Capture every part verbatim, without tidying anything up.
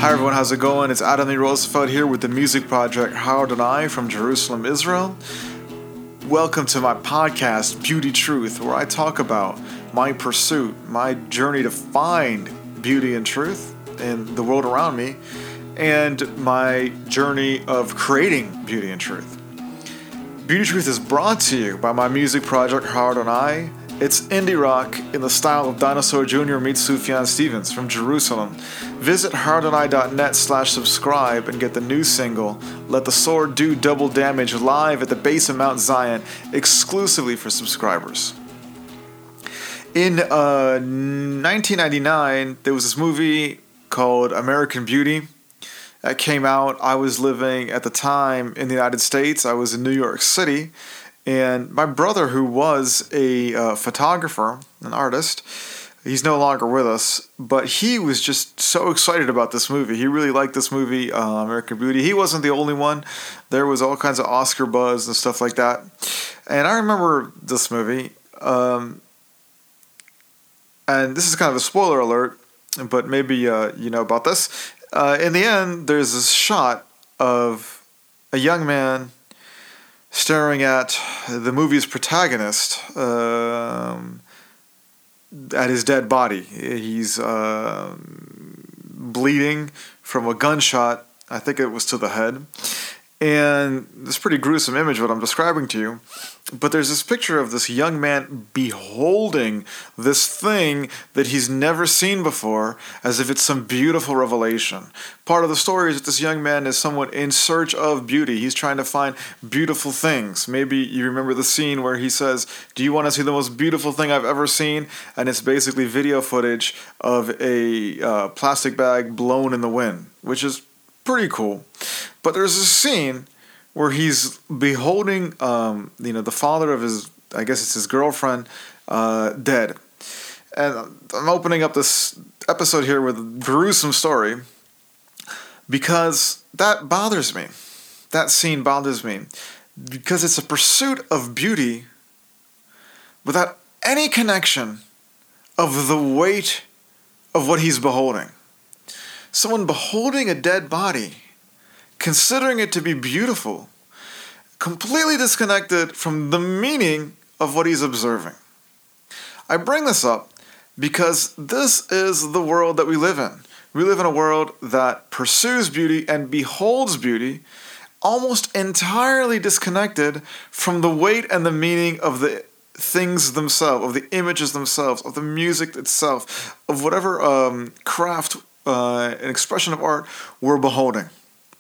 Hi everyone, how's it going? It's Adam Lee Roosevelt here with the music project How Adonai from Jerusalem, Israel. Welcome to my podcast, Beauty Truth, where I talk about my pursuit, my journey to find beauty and truth in the world around me, and my journey of creating beauty and truth. Beauty Truth is brought to you by my music project How Adonai. It's indie rock in the style of Dinosaur Junior meets Sufjan Stevens from Jerusalem. Visit howdonai.net slash subscribe and get the new single, Let the Sword Do Double Damage, live at the base of Mount Zion, exclusively for subscribers. In uh, nineteen ninety-nine, there was this movie called American Beauty that came out. I was living at the time in the United States. I was in New York City. And my brother, who was a uh, photographer, an artist, he's no longer with us, but he was just so excited about this movie. He really liked this movie, uh, American Beauty. He wasn't the only one. There was all kinds of Oscar buzz and stuff like that. And I remember this movie, um, and this is kind of a spoiler alert, but maybe uh, you know about this. Uh, in the end, there's this shot of a young man staring at the movie's protagonist, um, at his dead body. He's uh, bleeding from a gunshot. I think it was to the head. And it's a pretty gruesome image what I'm describing to you. But there's this picture of this young man beholding this thing that he's never seen before, as if it's some beautiful revelation. Part of the story is that this young man is somewhat in search of beauty. He's trying to find beautiful things. Maybe you remember the scene where he says, "Do you want to see the most beautiful thing I've ever seen?" And it's basically video footage of a uh, plastic bag blown in the wind, which is pretty cool. But there's a scene where he's beholding, um, you know, the father of his, I guess it's his girlfriend, uh, dead. And I'm opening up this episode here with a gruesome story because that bothers me. That scene bothers me because it's a pursuit of beauty without any connection of the weight of what he's beholding. Someone beholding a dead body, considering it to be beautiful, completely disconnected from the meaning of what he's observing. I bring this up because this is the world that we live in. We live in a world that pursues beauty and beholds beauty almost entirely disconnected from the weight and the meaning of the things themselves, of the images themselves, of the music itself, of whatever um, craft uh, and expression of art we're beholding.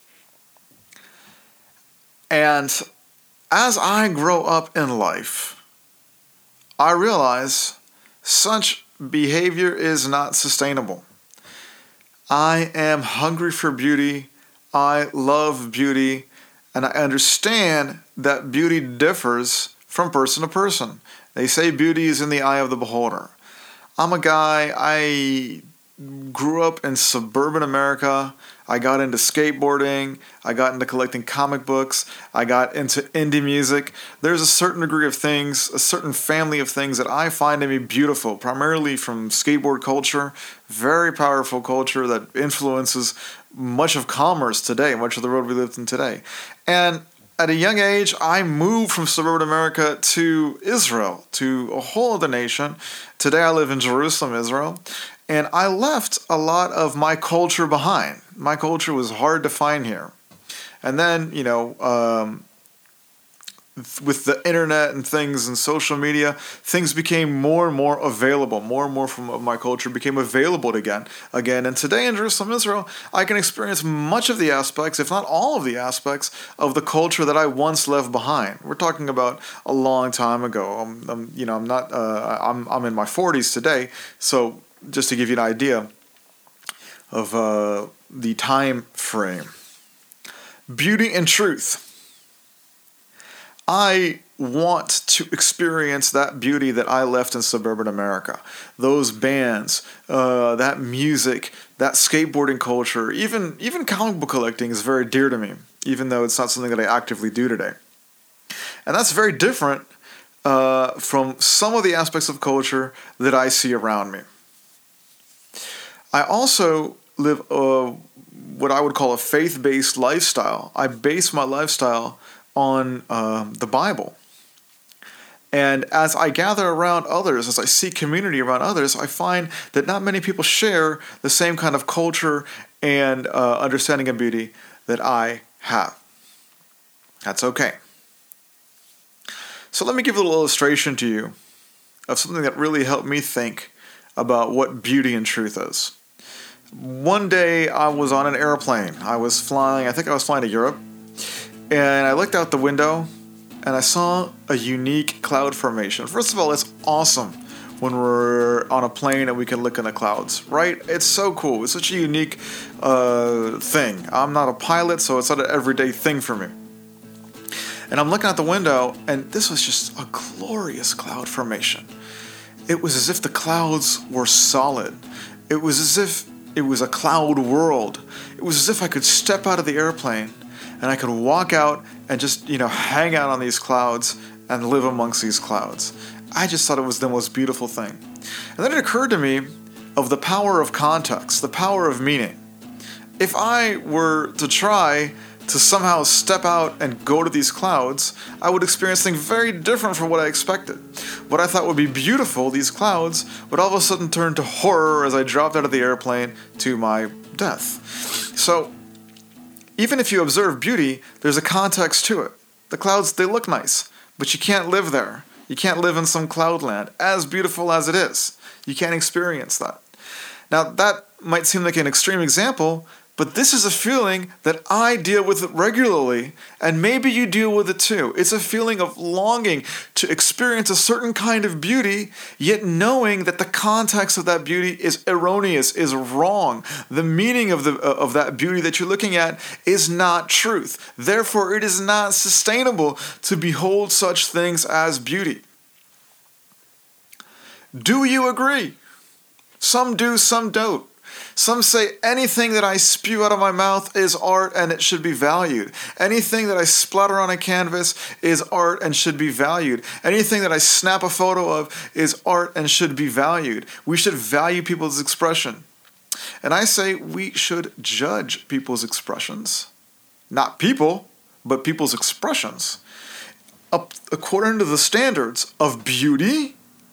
And as I grow up in life, I realize such behavior is not sustainable. I am hungry for beauty. I love beauty. And I understand that beauty differs from person to person. They say beauty is in the eye of the beholder. I'm a guy, I grew up in suburban America. I got into skateboarding. I got into collecting comic books. I got into indie music. There's a certain degree of things, a certain family of things that I find to be beautiful, primarily from skateboard culture, very powerful culture that influences much of commerce today, much of the world we live in today. And at a young age, I moved from suburban America to Israel, to a whole other nation. Today I live in Jerusalem, Israel. And I left a lot of my culture behind. My culture was hard to find here. And then, you know, um, with the internet and things and social media, things became more and more available. More and more from my culture became available again. Again, and today in Jerusalem, Israel, I can experience much of the aspects, if not all of the aspects, of the culture that I once left behind. We're talking about a long time ago. I'm, I'm you know, I'm not. Uh, I'm I'm in my forties today, so. Just to give you an idea of uh, the time frame. Beauty and truth. I want to experience that beauty that I left in suburban America. Those bands, uh, that music, that skateboarding culture, even, even comic book collecting is very dear to me, even though it's not something that I actively do today. And that's very different uh, from some of the aspects of culture that I see around me. I also live uh, what I would call a faith-based lifestyle. I base my lifestyle on uh, the Bible. And as I gather around others, as I seek community around others, I find that not many people share the same kind of culture and uh, understanding of beauty that I have. That's okay. So let me give a little illustration to you of something that really helped me think about what beauty and truth is. One day I was on an airplane. I was flying, I think I was flying to Europe, and I looked out the window and I saw a unique cloud formation. First of all, it's awesome when we're on a plane and we can look in the clouds, right? It's so cool. It's such a unique uh, thing. I'm not a pilot, so it's not an everyday thing for me. And I'm looking out the window, and this was just a glorious cloud formation. It was as if the clouds were solid. It was as if it was a cloud world. It was as if I could step out of the airplane and I could walk out and just, you know, hang out on these clouds and live amongst these clouds. I just thought it was the most beautiful thing. And then it occurred to me of the power of context, the power of meaning. If I were to try to somehow step out and go to these clouds, I would experience things very different from what I expected. What I thought would be beautiful, these clouds, would all of a sudden turn to horror as I dropped out of the airplane to my death. So, even if you observe beauty, there's a context to it. The clouds, they look nice, but you can't live there. You can't live in some cloudland, as beautiful as it is. You can't experience that. Now, that might seem like an extreme example, but this is a feeling that I deal with regularly, and maybe you deal with it too. It's a feeling of longing to experience a certain kind of beauty, yet knowing that the context of that beauty is erroneous, is wrong. The meaning of the of that beauty that you're looking at is not truth. Therefore, it is not sustainable to behold such things as beauty. Do you agree? Some do, some don't. Some say anything that I spew out of my mouth is art and it should be valued. Anything that I splatter on a canvas is art and should be valued. Anything that I snap a photo of is art and should be valued. We should value people's expression. And I say we should judge people's expressions. Not people, but people's expressions. Up according to the standards of beauty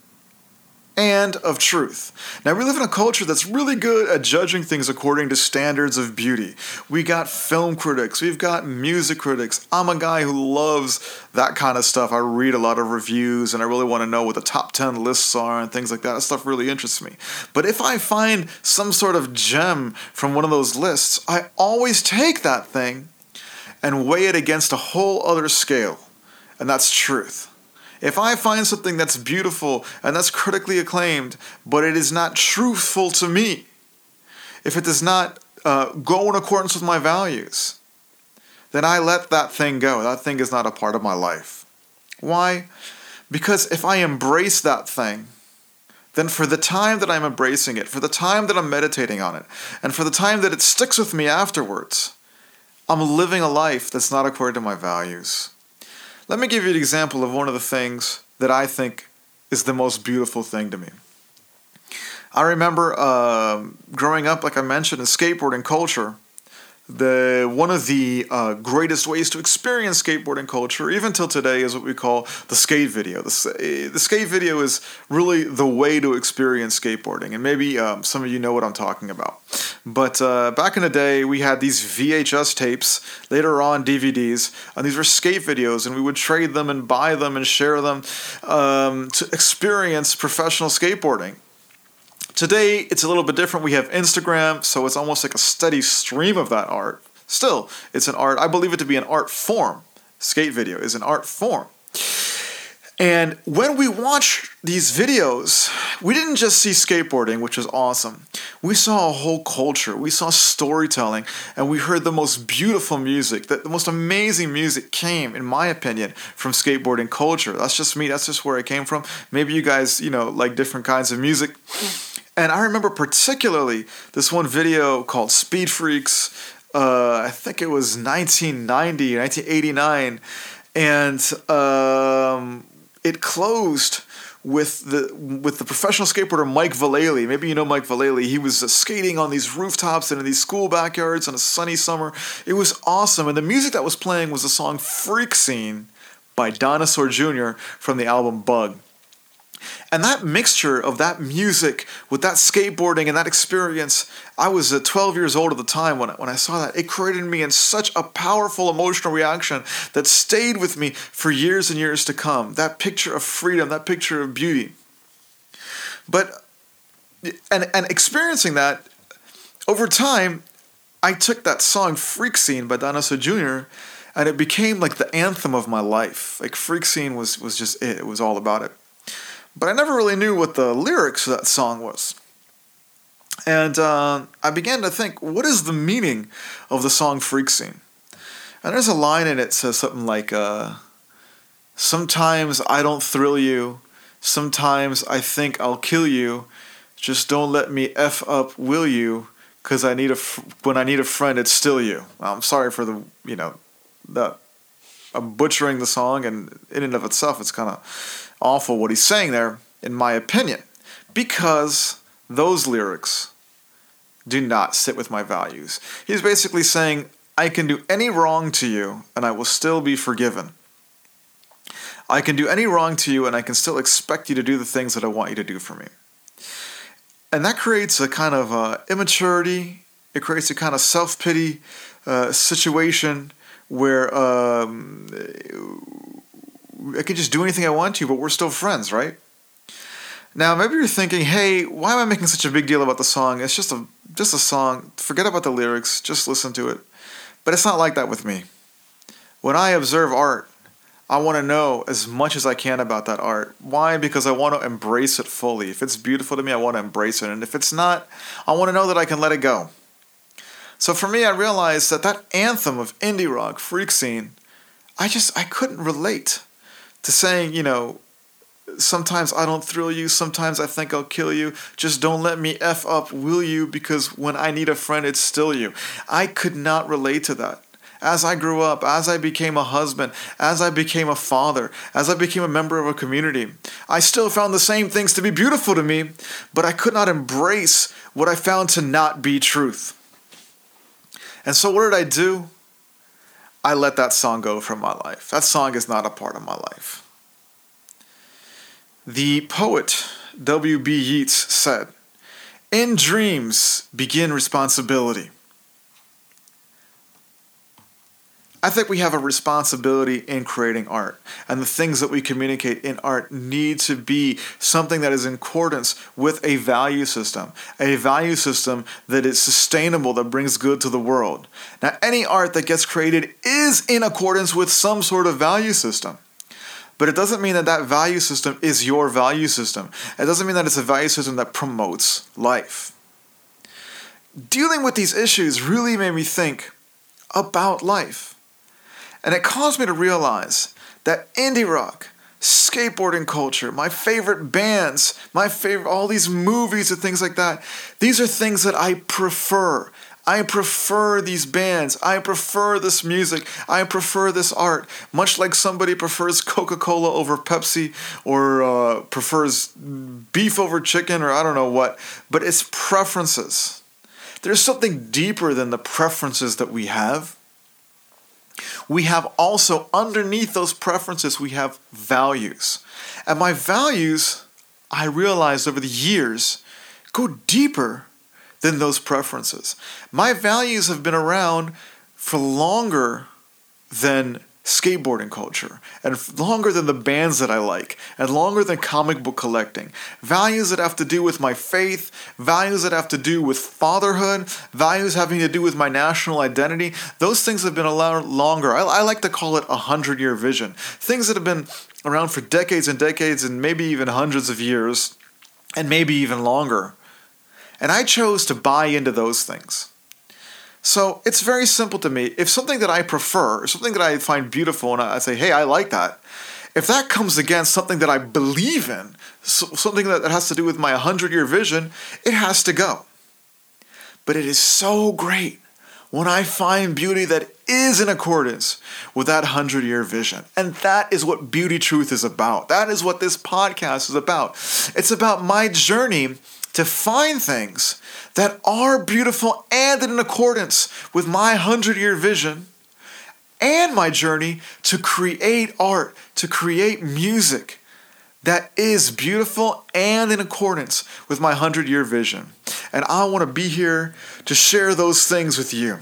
and of truth. Now, we live in a culture that's really good at judging things according to standards of beauty. We got film critics, we've got music critics. I'm a guy who loves that kind of stuff. I read a lot of reviews and I really want to know what the top ten lists are and things like that. That stuff really interests me. But if I find some sort of gem from one of those lists, I always take that thing and weigh it against a whole other scale, and that's truth. If I find something that's beautiful and that's critically acclaimed, but it is not truthful to me, if it does not uh, go in accordance with my values, then I let that thing go. That thing is not a part of my life. Why? Because if I embrace that thing, then for the time that I'm embracing it, for the time that I'm meditating on it, and for the time that it sticks with me afterwards, I'm living a life that's not according to my values. Let me give you an example of one of the things that I think is the most beautiful thing to me. I remember uh, growing up, like I mentioned, in skateboarding culture, the one of the uh, greatest ways to experience skateboarding culture, even till today, is what we call the skate video. The, the skate video is really the way to experience skateboarding, and maybe um, some of you know what I'm talking about. But uh, back in the day, we had these V H S tapes, later on D V Ds, and these were skate videos, and we would trade them and buy them and share them um, to experience professional skateboarding. Today, it's a little bit different. We have Instagram, so it's almost like a steady stream of that art. Still, it's an art. I believe it to be an art form. Skate video is an art form. And when we watch these videos, we didn't just see skateboarding, which was awesome. We saw a whole culture. We saw storytelling, and we heard the most beautiful music. The, the most amazing music came, in my opinion, from skateboarding culture. That's just me. That's just where I came from. Maybe you guys, you know, like different kinds of music. And I remember particularly this one video called Speed Freaks. Uh, I think it was nineteen ninety, nineteen eighty-nine. And um, it closed with the with the professional skateboarder Mike Vallely. Maybe you know Mike Vallely. He was uh, skating on these rooftops and in these school backyards on a sunny summer. It was awesome. And the music that was playing was the song Freak Scene by Dinosaur Junior from the album Bug. And that mixture of that music with that skateboarding and that experience, I was uh, twelve years old at the time when, when I saw that. It created in me in such a powerful emotional reaction that stayed with me for years and years to come. That picture of freedom, that picture of beauty. But, and, and experiencing that, over time, I took that song Freak Scene by Dinosaur Junior and it became like the anthem of my life. Like Freak Scene was, was just it. It was all about it. But I never really knew what the lyrics of that song was. And uh, I began to think, what is the meaning of the song Freak Scene? And there's a line in it that says something like, uh, sometimes I don't thrill you, sometimes I think I'll kill you, just don't let me F up, will you, because I need a f- when I need a friend, it's still you. I'm sorry for the, you know, the, I'm butchering the song, and in and of itself, it's kind of awful what he's saying there, in my opinion, because those lyrics do not sit with my values. He's basically saying, I can do any wrong to you and I will still be forgiven. I can do any wrong to you and I can still expect you to do the things that I want you to do for me. And that creates a kind of uh, immaturity. It creates a kind of self-pity uh, situation where um, I could just do anything I want to, but we're still friends, right? Now, maybe you're thinking, hey, why am I making such a big deal about the song? It's just a just a song. Forget about the lyrics. Just listen to it. But it's not like that with me. When I observe art, I want to know as much as I can about that art. Why? Because I want to embrace it fully. If it's beautiful to me, I want to embrace it. And if it's not, I want to know that I can let it go. So for me, I realized that that anthem of indie rock, Freak Scene, I just, I couldn't relate to saying, you know, sometimes I don't thrill you, sometimes I think I'll kill you, just don't let me F up, will you, because when I need a friend, it's still you. I could not relate to that. As I grew up, as I became a husband, as I became a father, as I became a member of a community, I still found the same things to be beautiful to me, but I could not embrace what I found to not be truth. And so what did I do? I let that song go from my life. That song is not a part of my life. The poet W B Yeats said, "In dreams begin responsibility." I think we have a responsibility in creating art, and the things that we communicate in art need to be something that is in accordance with a value system, a value system that is sustainable, that brings good to the world. Now, any art that gets created is in accordance with some sort of value system, but it doesn't mean that that value system is your value system. It doesn't mean that it's a value system that promotes life. Dealing with these issues really made me think about life. And it caused me to realize that indie rock, skateboarding culture, my favorite bands, my favorite, all these movies and things like that, these are things that I prefer. I prefer these bands. I prefer this music. I prefer this art. Much like somebody prefers Coca-Cola over Pepsi or uh, prefers beef over chicken or I don't know what. But it's preferences. There's something deeper than the preferences that we have. We have also, underneath those preferences, we have values. And my values, I realized over the years, go deeper than those preferences. My values have been around for longer than skateboarding culture, and longer than the bands that I like, and longer than comic book collecting. Values that have to do with my faith, values that have to do with fatherhood, values having to do with my national identity. Those things have been around longer. I, I like to call it a hundred-year vision. Things that have been around for decades and decades and maybe even hundreds of years, and maybe even longer. And I chose to buy into those things. So it's very simple to me. If something that I prefer, or something that I find beautiful, and I say, hey, I like that, if that comes against something that I believe in, so something that has to do with my hundred-year vision, it has to go. But it is so great when I find beauty that is in accordance with that hundred-year vision. And that is what Beauty Truth is about. That is what this podcast is about. It's about my journey to find things that are beautiful and in accordance with my hundred-year vision, and my journey to create art, to create music that is beautiful and in accordance with my hundred-year vision. And I want to be here to share those things with you.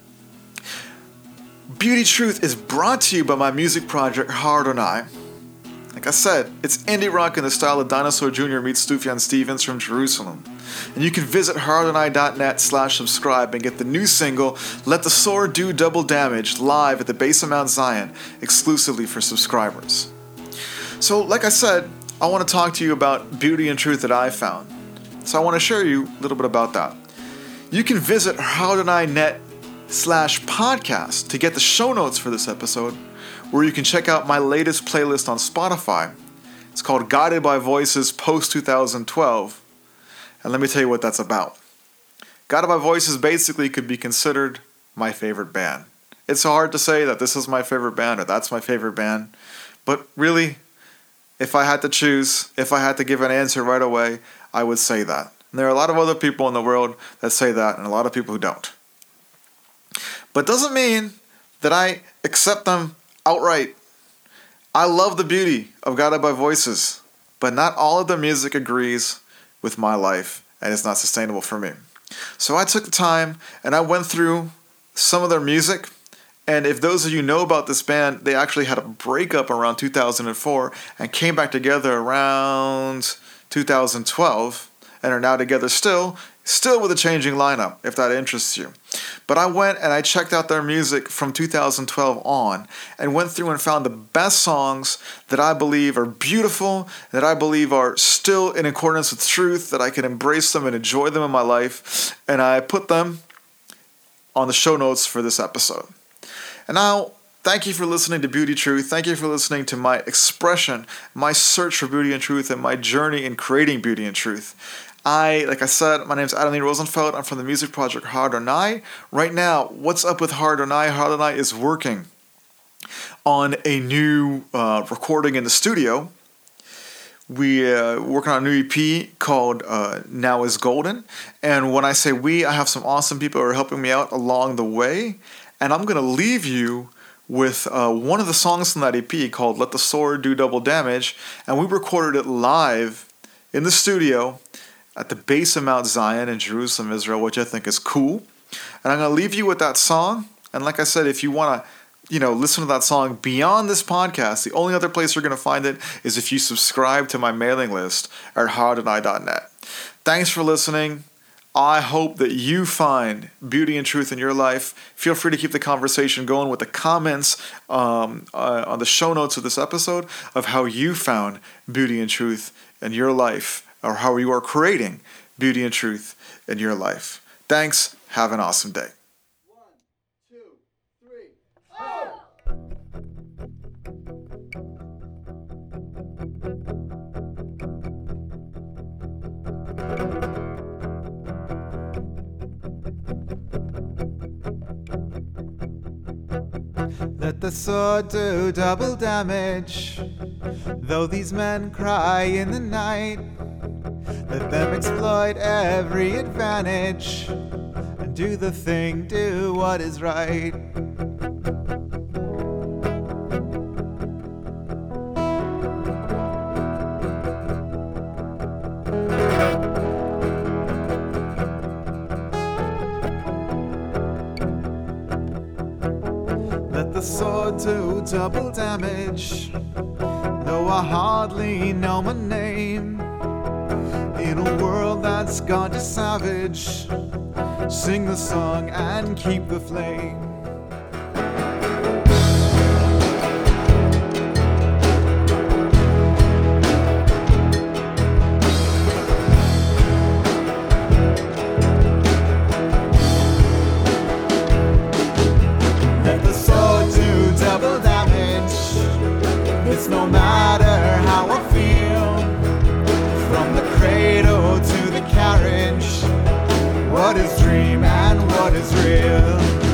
Beauty Truth is brought to you by my music project, Hard on I. Like I said, it's indie rock in the style of Dinosaur Junior meets Sufjan Stevens from Jerusalem. And you can visit hardoneye.net slash subscribe and get the new single, Let the Sword Do Double Damage, live at the base of Mount Zion, exclusively for subscribers. So, like I said, I want to talk to you about beauty and truth that I found. So I want to share you a little bit about that. You can visit hardoneye.net slash podcast to get the show notes for this episode, where you can check out my latest playlist on Spotify. It's called Guided by Voices Post twenty twelve. And let me tell you what that's about. Guided by Voices basically could be considered my favorite band. It's hard to say that this is my favorite band or that's my favorite band. But really, if I had to choose, if I had to give an answer right away, I would say that. And there are a lot of other people in the world that say that and a lot of people who don't. But doesn't mean that I accept them outright. I love the beauty of Guided by Voices, but not all of their music agrees with my life, and it's not sustainable for me. So I took the time and I went through some of their music, and if those of you know about this band, they actually had a breakup around two thousand four and came back together around two thousand twelve and are now together still, still with a changing lineup, if that interests you. But I went and I checked out their music from two thousand twelve on and went through and found the best songs that I believe are beautiful, that I believe are still in accordance with truth, that I can embrace them and enjoy them in my life, and I put them on the show notes for this episode. And now, thank you for listening to Beauty Truth. Thank you for listening to my expression, my search for beauty and truth, and my journey in creating beauty and truth. I, like I said, my name is Adam Lee Rosenfeld. I'm from the music project Hard on I. Right now, what's up with Hard on I? Hard on I is working on a new uh, recording in the studio. We uh, working on a new E P called uh, Now is Golden. And when I say we, I have some awesome people who are helping me out along the way. And I'm going to leave you with uh, one of the songs from that E P called Let the Sword Do Double Damage. And we recorded it live in the studio at the base of Mount Zion in Jerusalem, Israel, which I think is cool. And I'm going to leave you with that song. And like I said, if you want to, you know, listen to that song beyond this podcast, the only other place you're going to find it is if you subscribe to my mailing list at hardoneye dot net. Thanks for listening. I hope that you find beauty and truth in your life. Feel free to keep the conversation going with the comments um, uh, on the show notes of this episode of how you found beauty and truth in your life, or how you are creating beauty and truth in your life. Thanks. Have an awesome day. One, two, three, oh! Let the sword do double damage, though these men cry in the night. Let them exploit every advantage and do the thing, do what is right. Let the sword do double damage, though I hardly know my name. In a world that's gone to savage, sing the song and keep the flame. Let the sword do double damage, it's no matter how I feel. From the cradle to the carriage, what is dream and what is real?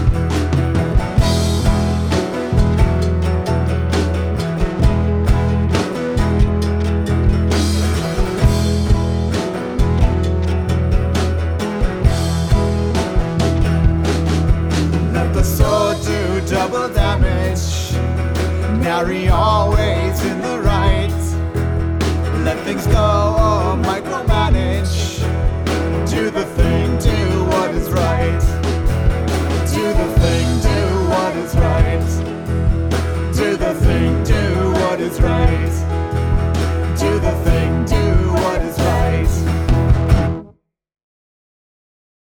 Harry always in the right. Let things go, oh, Michael